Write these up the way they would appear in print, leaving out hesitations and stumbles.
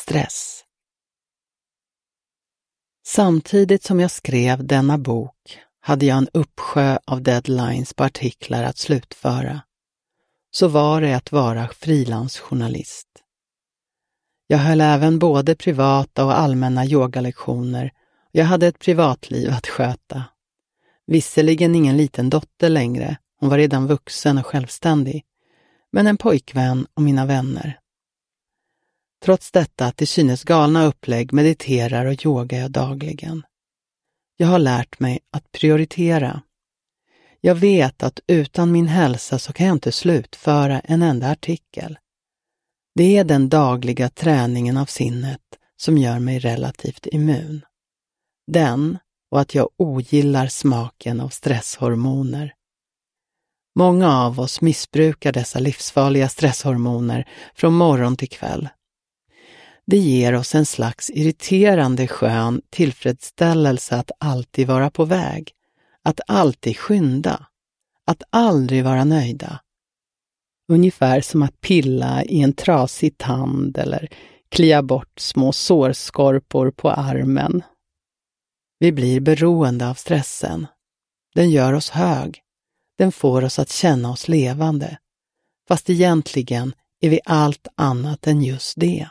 stress. Samtidigt som jag skrev denna bok hade jag en uppsjö av deadlines på artiklar att slutföra. Så var det att vara frilansjournalist. Jag höll även både privata och allmänna yogalektioner och jag hade ett privatliv att sköta. Visserligen ingen liten dotter längre, hon var redan vuxen och självständig, men en pojkvän och mina vänner. Trots detta till synes galna upplägg mediterar och yogar jag dagligen. Jag har lärt mig att prioritera. Jag vet att utan min hälsa så kan jag inte slutföra en enda artikel. Det är den dagliga träningen av sinnet som gör mig relativt immun. Den och att jag ogillar smaken av stresshormoner. Många av oss missbrukar dessa livsfarliga stresshormoner från morgon till kväll. Det ger oss en slags irriterande skön tillfredsställelse att alltid vara på väg, att alltid skynda, att aldrig vara nöjda. Ungefär som att pilla i en trasig tand eller klia bort små sårskorpor på armen. Vi blir beroende av stressen. Den gör oss hög. Den får oss att känna oss levande. Fast egentligen är vi allt annat än just det.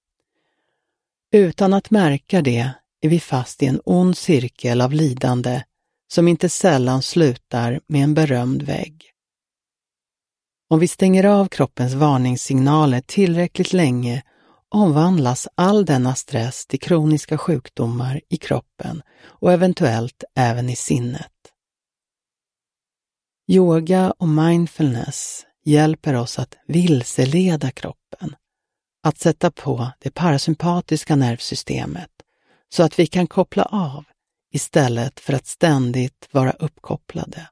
Utan att märka det är vi fast i en ond cirkel av lidande som inte sällan slutar med en berömd vägg. Om vi stänger av kroppens varningssignaler tillräckligt länge omvandlas all denna stress till kroniska sjukdomar i kroppen och eventuellt även i sinnet. Yoga och mindfulness hjälper oss att vilseleda kroppen, att sätta på det parasympatiska nervsystemet så att vi kan koppla av istället för att ständigt vara uppkopplade.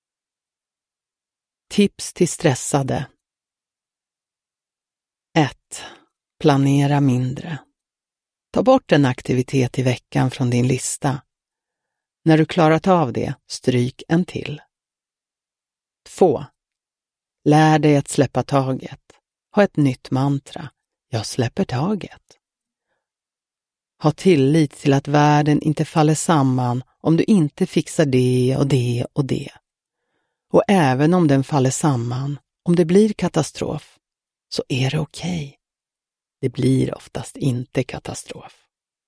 Tips till stressade. 1. Planera mindre. Ta bort en aktivitet i veckan från din lista. När du klarat av det, stryk en till. 2. Lär dig att släppa taget. Ha ett nytt mantra. Jag släpper taget. Ha tillit till att världen inte faller samman om du inte fixar det och det och det. Och även om den faller samman, om det blir katastrof, så är det okej. Det blir oftast inte katastrof.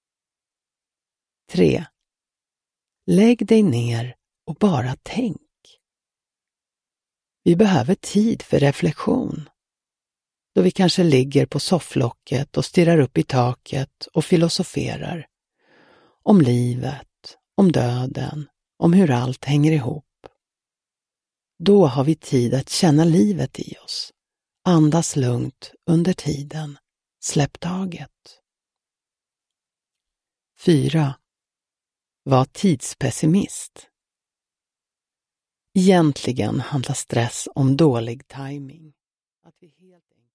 3. Lägg dig ner och bara tänk. Vi behöver tid för reflektion. Då vi kanske ligger på sofflocket och stirrar upp i taket och filosoferar. Om livet, om döden, om hur allt hänger ihop. Då har vi tid att känna livet i oss. Andas lugnt under tiden. Släpp taget. 4. Var tidspessimist. Egentligen handlar stress om dålig timing. Att vi helt enkelt